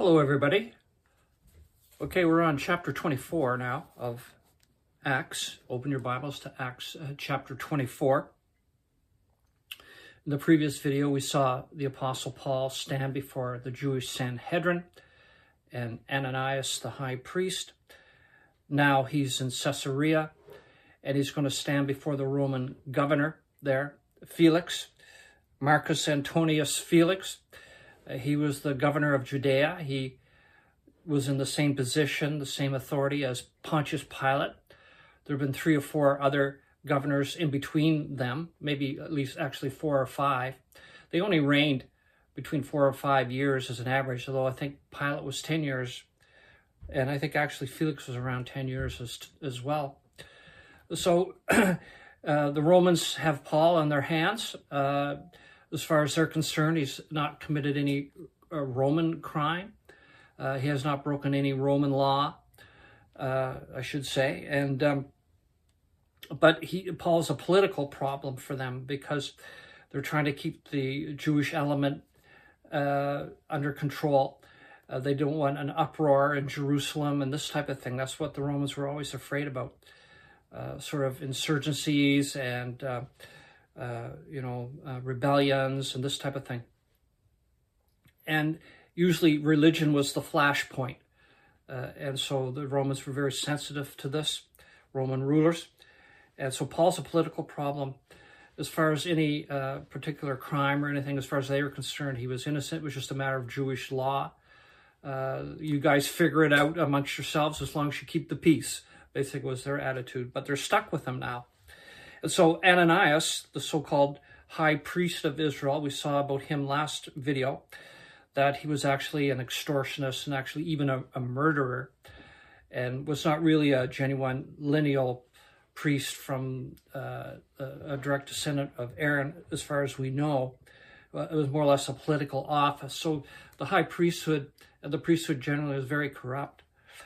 Hello, everybody. Okay, we're on chapter 24 now of Acts. Open your Bibles to Acts chapter 24. In the previous video, we saw the Apostle Paul stand before the Jewish Sanhedrin and Ananias, the high priest. Now he's in Caesarea, and he's going to stand before the Roman governor there, Felix, Marcus Antonius Felix. He was the governor of Judea. He was in the same position, the same authority as Pontius Pilate. There have been 3 or 4 other governors in between them, maybe at least actually 4 or 5. They only reigned between 4 or 5 years as an average, although I think Pilate was 10 years, and I think actually Felix was around 10 years as well. So the Romans have Paul on their hands. As far as they're concerned, he's not committed any Roman crime. He has not broken any Roman law, I should say. And but Paul's a political problem for them because they're trying to keep the Jewish element under control. They don't want an uproar in Jerusalem and this type of thing. That's what the Romans were always afraid about, sort of insurgencies and rebellions and this type of thing. And usually religion was the flashpoint. And so the Romans were very sensitive to this, Roman rulers. And so Paul's a political problem. As far as any particular crime or anything, as far as they were concerned, he was innocent. It was just a matter of Jewish law. You guys figure it out amongst yourselves as long as you keep the peace, basically was their attitude. But they're stuck with him now. And so Ananias, the so-called high priest of Israel, we saw about him last video, that he was actually an extortionist and actually even a murderer, and was not really a genuine lineal priest from a direct descendant of Aaron, as far as we know. It was more or less a political office. So the high priesthood, the priesthood generally, was very corrupt.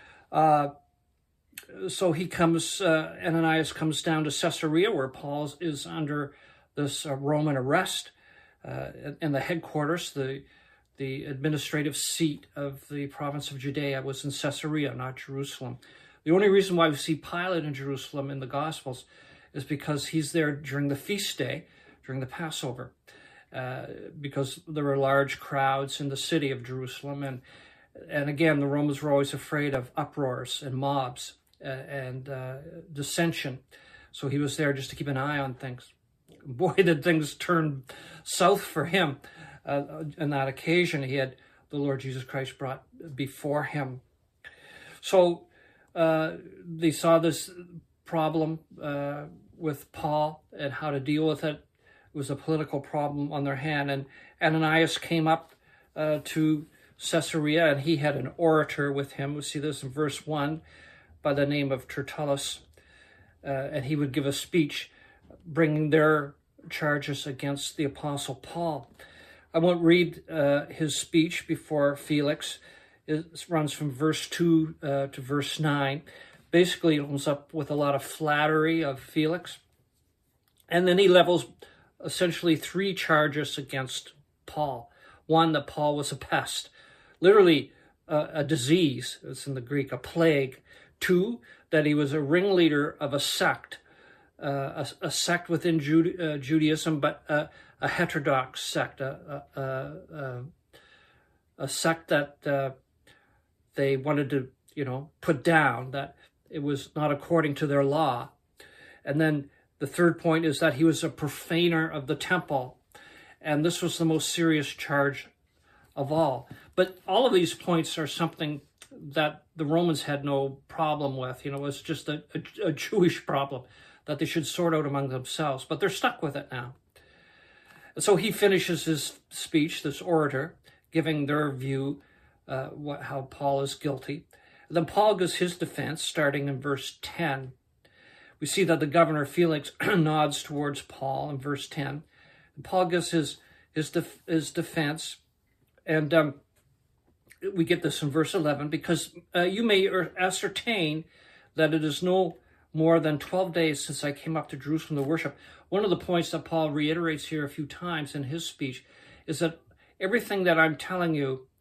So Ananias comes down to Caesarea, where Paul is under this Roman arrest, and the headquarters, the administrative seat of the province of Judea was in Caesarea, not Jerusalem. The only reason why we see Pilate in Jerusalem in the Gospels is because he's there during the feast day, during the Passover, because there were large crowds in the city of Jerusalem. And again, the Romans were always afraid of uproars and mobs and dissension. So he was there just to keep an eye on things. Boy, did things turn south for him. On that occasion, he had the Lord Jesus Christ brought before him. So they saw this problem with Paul and how to deal with it. It was a political problem on their hand. And Ananias came up to Caesarea, and he had an orator with him. We see this in verse 1 by the name of Tertullus. And he would give a speech bringing their charges against the Apostle Paul. I won't read his speech before Felix. It runs from verse 2 to verse 9. Basically, it opens up with a lot of flattery of Felix. And then he levels essentially 3 charges against Paul. 1, that Paul was a pest, literally a disease. It's in the Greek, a plague. 2, that he was a ringleader of a sect, a sect within Judaism, but a heterodox sect, a sect that they wanted to, put down, that it was not according to their law. And then the 3rd point is that he was a profaner of the temple. And this was the most serious charge of all. But all of these points are something that the Romans had no problem with. It was just a Jewish problem that they should sort out among themselves. But they're stuck with it now. And so he finishes his speech, this orator, giving their view, how Paul is guilty. And then Paul gives his defense, starting in verse 10. We see that the governor Felix nods towards Paul in verse 10. And Paul gives his defense, and we get this in verse 11, because you may ascertain that it is no more than 12 days since I came up to Jerusalem to worship. One of the points that Paul reiterates here a few times in his speech is that everything that I'm telling you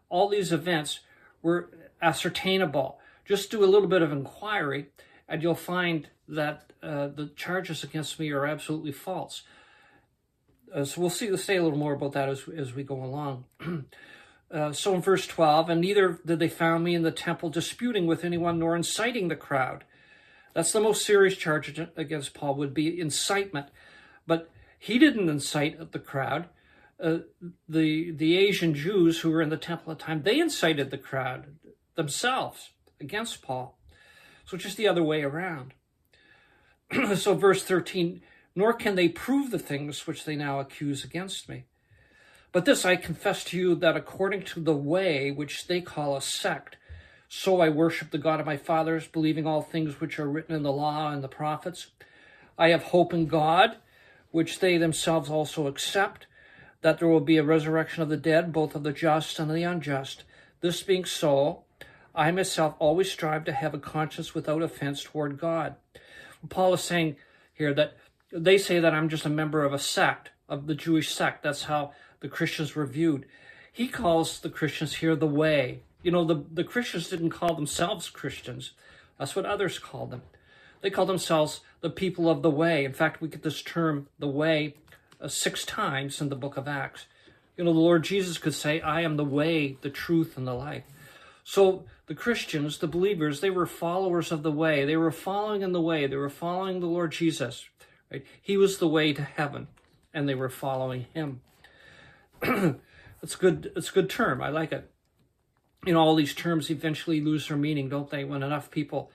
all these events were ascertainable. Just do a little bit of inquiry, and you'll find that the charges against me are absolutely false. So we'll say a little more about that as we go along. So in verse 12, and neither did they found me in the temple disputing with anyone nor inciting the crowd. That's the most serious charge against Paul, would be incitement. But he didn't incite the crowd. The Asian Jews who were in the temple at the time, they incited the crowd themselves against Paul. So just the other way around. So verse 13, nor can they prove the things which they now accuse against me. But this I confess to you, that according to the way which they call a sect, so I worship the God of my fathers, believing all things which are written in the law and the prophets. I have hope in God, which they themselves also accept, that there will be a resurrection of the dead, both of the just and the unjust. This being so, I myself always strive to have a conscience without offense toward God. Paul is saying here that they say that I'm just a member of a sect, of the Jewish sect. That's how the Christians were viewed. He calls the Christians here the way. You know, the Christians didn't call themselves Christians. That's what others called them. They called themselves the people of the way. In fact, we get this term, the way, 6 times in the book of Acts. You know, the Lord Jesus could say, I am the way, the truth, and the life. So the Christians, the believers, they were followers of the way. They were following in the way. They were following the Lord Jesus. Right? He was the way to heaven, and they were following him. It's a good term. I like it. You know, all these terms eventually lose their meaning, don't they, when enough people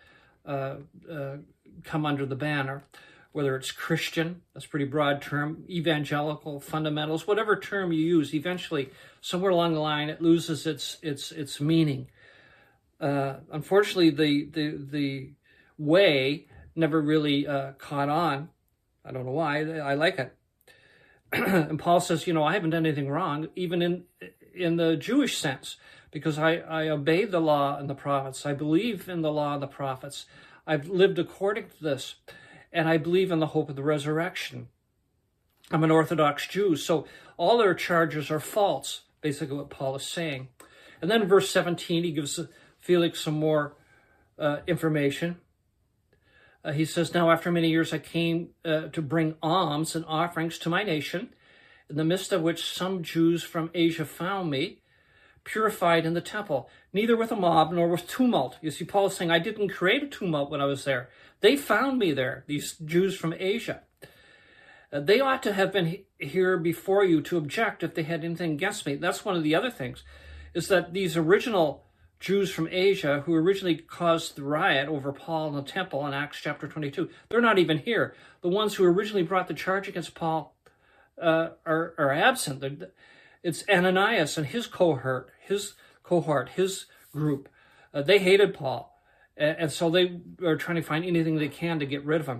come under the banner, whether it's Christian, that's a pretty broad term, evangelical, fundamentals, whatever term you use, eventually, somewhere along the line, it loses its meaning. Unfortunately, the way never really caught on. I don't know why. I like it. And Paul says, you know, I haven't done anything wrong, even in the Jewish sense, because I obeyed the law and the prophets. I believe in the law and the prophets. I've lived according to this, and I believe in the hope of the resurrection. I'm an Orthodox Jew, so all their charges are false, basically what Paul is saying. And then in verse 17, he gives Felix some more information. He says, now after many years I came to bring alms and offerings to my nation, in the midst of which some Jews from Asia found me, purified in the temple, neither with a mob nor with tumult. You see, Paul is saying, I didn't create a tumult when I was there. They found me there, these Jews from Asia. They ought to have been here before you to object if they had anything against me. That's one of the other things, is that these original Jews from Asia who originally caused the riot over Paul in the temple in Acts chapter 22, they're not even here. The ones who originally brought the charge against Paul are absent. It's Ananias and his cohort, his group. They hated Paul, and so they are trying to find anything they can to get rid of him.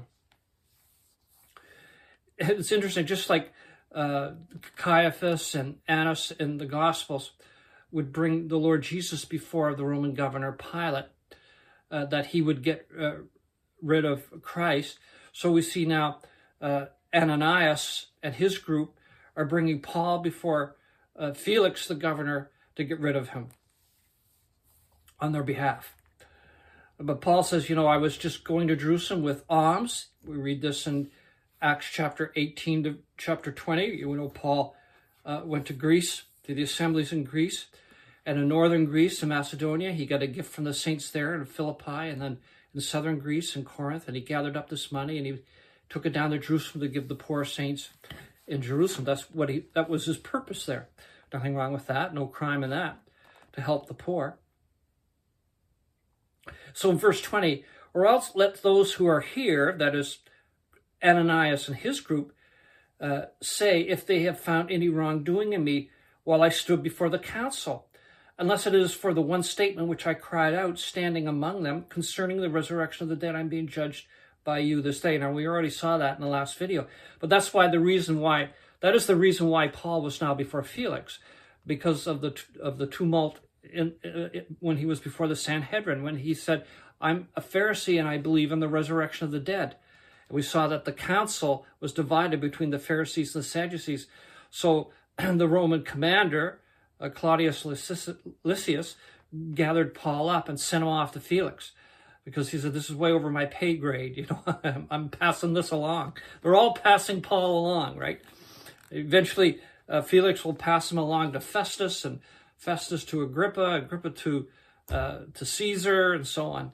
It's interesting, just like Caiaphas and Annas in the Gospels would bring the Lord Jesus before the Roman governor Pilate, that he would get rid of Christ. So we see now Ananias and his group are bringing Paul before Felix, the governor, to get rid of him on their behalf. But Paul says, you know, I was just going to Jerusalem with alms. We read this in Acts chapter 18 to chapter 20. You know, Paul went to Greece, to the assemblies in Greece. And in northern Greece and Macedonia, he got a gift from the saints there in Philippi, and then in southern Greece and Corinth, and he gathered up this money and he took it down to Jerusalem to give the poor saints in Jerusalem. That was his purpose there. Nothing wrong with that, no crime in that, to help the poor. So in verse 20, or else let those who are here, that is Ananias and his group, say if they have found any wrongdoing in me while I stood before the council, unless it is for the one statement which I cried out, standing among them, concerning the resurrection of the dead, I'm being judged by you this day. Now, we already saw that in the last video, but that is the reason why Paul was now before Felix, because of the tumult when he was before the Sanhedrin, when he said, I'm a Pharisee and I believe in the resurrection of the dead. And we saw that the council was divided between the Pharisees and the Sadducees. So the Roman commander, Claudius Lysias gathered Paul up and sent him off to Felix, because he said, this is way over my pay grade. You know, I'm passing this along. They're all passing Paul along, right? Eventually, Felix will pass him along to Festus, and Festus to Agrippa, Agrippa to Caesar, and so on.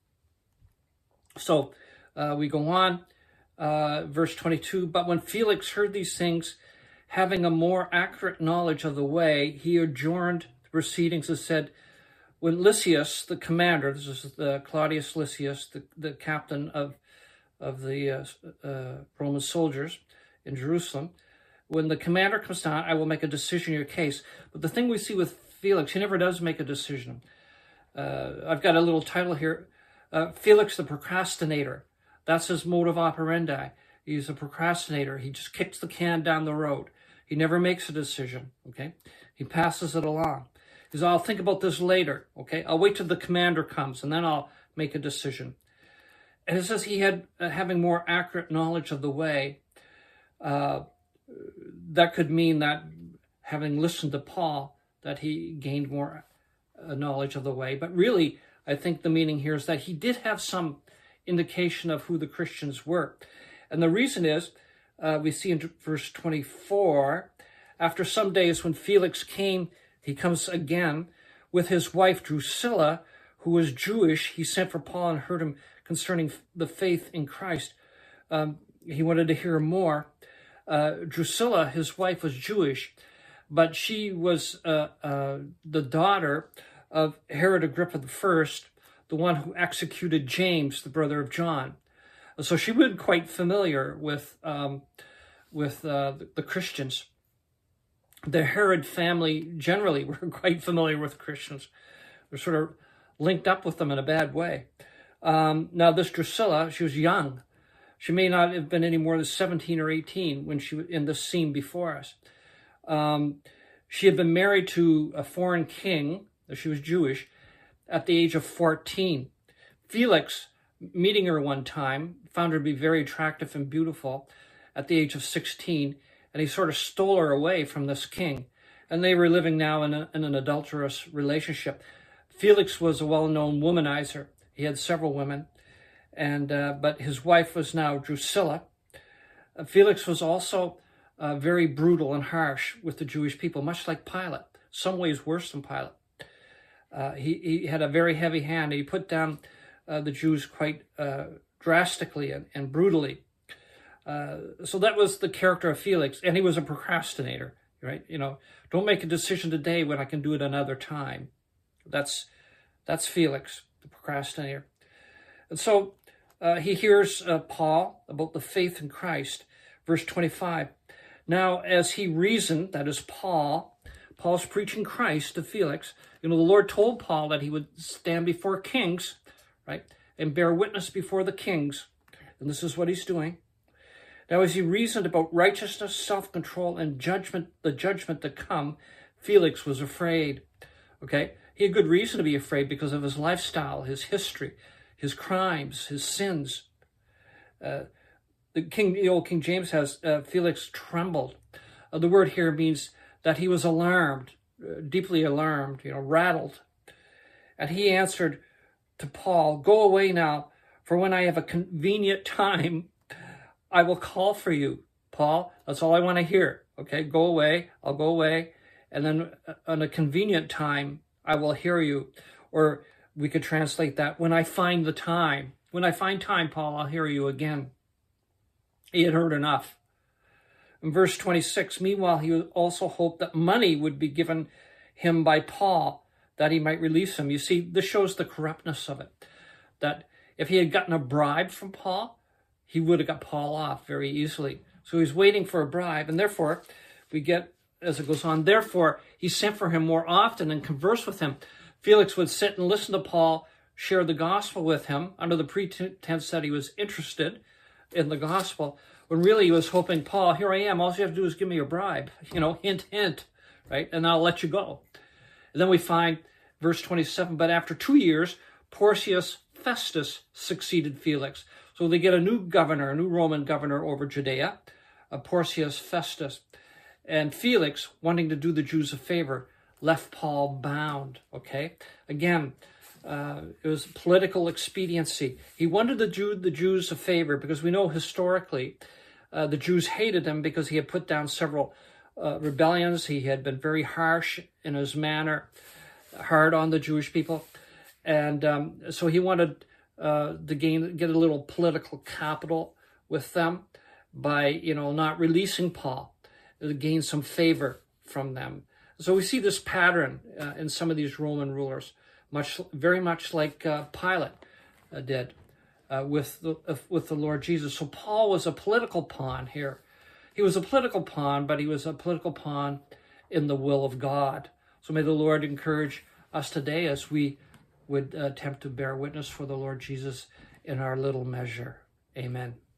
So we go on, verse 22. But when Felix heard these things, having a more accurate knowledge of the way, he adjourned the proceedings and said, when Lysias, the commander, this is the Claudius Lysias, the captain of the Roman soldiers in Jerusalem, when the commander comes down, I will make a decision in your case. But the thing we see with Felix, he never does make a decision. I've got a little title here, Felix the procrastinator. That's his modus operandi. He's a procrastinator. He just kicks the can down the road. He never makes a decision, okay? He passes it along. He says, I'll think about this later, okay? I'll wait till the commander comes, and then I'll make a decision. And it says he had, having more accurate knowledge of the way, that could mean that having listened to Paul, that he gained more knowledge of the way. But really, I think the meaning here is that he did have some indication of who the Christians were. And the reason is, we see in verse 24, after some days when Felix came, he comes again with his wife Drusilla, who was Jewish. He sent for Paul and heard him concerning the faith in Christ. He wanted to hear more. Drusilla, his wife, was Jewish, but she was the daughter of Herod Agrippa I, the one who executed James, the brother of John. So she was quite familiar with the Christians. The Herod family generally were quite familiar with Christians. They're sort of linked up with them in a bad way. Now this Drusilla, she was young. She may not have been any more than 17 or 18 when she was in this scene before us. She had been married to a foreign king. She was Jewish at the age of 14. Felix, meeting her one time, found her to be very attractive and beautiful at the age of 16, and he sort of stole her away from this king. And they were living now in an adulterous relationship. Felix was a well-known womanizer. He had several women, and but his wife was now Drusilla. Felix was also very brutal and harsh with the Jewish people, much like Pilate, some ways worse than Pilate. He had a very heavy hand. He put down the Jews quite drastically and brutally. So that was the character of Felix, and he was a procrastinator, right? You know, don't make a decision today when I can do it another time. That's Felix, the procrastinator. And so he hears Paul about the faith in Christ. Verse 25. Now, as he reasoned, that is Paul's preaching Christ to Felix. You know, the Lord told Paul that he would stand before kings, right, and bear witness before the kings. And this is what he's doing. Now, as he reasoned about righteousness, self-control, and judgment, the judgment to come, Felix was afraid. Okay? He had good reason to be afraid because of his lifestyle, his history, his crimes, his sins. The old King James has, Felix trembled. The word here means that he was alarmed, deeply alarmed, rattled. And he answered to Paul, go away now, for when I have a convenient time, I will call for you. Paul, that's all I want to hear. Okay, go away, I'll go away. And then on a convenient time, I will hear you. Or we could translate that, when I find the time. When I find time, Paul, I'll hear you again. He had heard enough. In verse 26, meanwhile, he also hoped that money would be given him by Paul, that he might release him. You see, this shows the corruptness of it. That if he had gotten a bribe from Paul, he would have got Paul off very easily. So he's waiting for a bribe, and therefore, we get, as it goes on, therefore, he sent for him more often and conversed with him. Felix would sit and listen to Paul, share the gospel with him, under the pretense that he was interested in the gospel, when really he was hoping, Paul, here I am, all you have to do is give me a bribe, hint, hint, right? And I'll let you go. And then we find, verse 27, but after 2 years, Porcius Festus succeeded Felix. So they get a new governor, a new Roman governor over Judea, Porcius Festus. And Felix, wanting to do the Jews a favor, left Paul bound, okay? Again, it was political expediency. He wanted the Jews a favor because we know historically the Jews hated him because he had put down several rebellions. He had been very harsh in his manner, hard on the Jewish people. And so he wanted to get a little political capital with them by, not releasing Paul, to gain some favor from them. So we see this pattern in some of these Roman rulers, very much like Pilate did with the Lord Jesus. So Paul was a political pawn here. He was a political pawn, but he was a political pawn in the will of God. So may the Lord encourage us today as we would attempt to bear witness for the Lord Jesus in our little measure. Amen.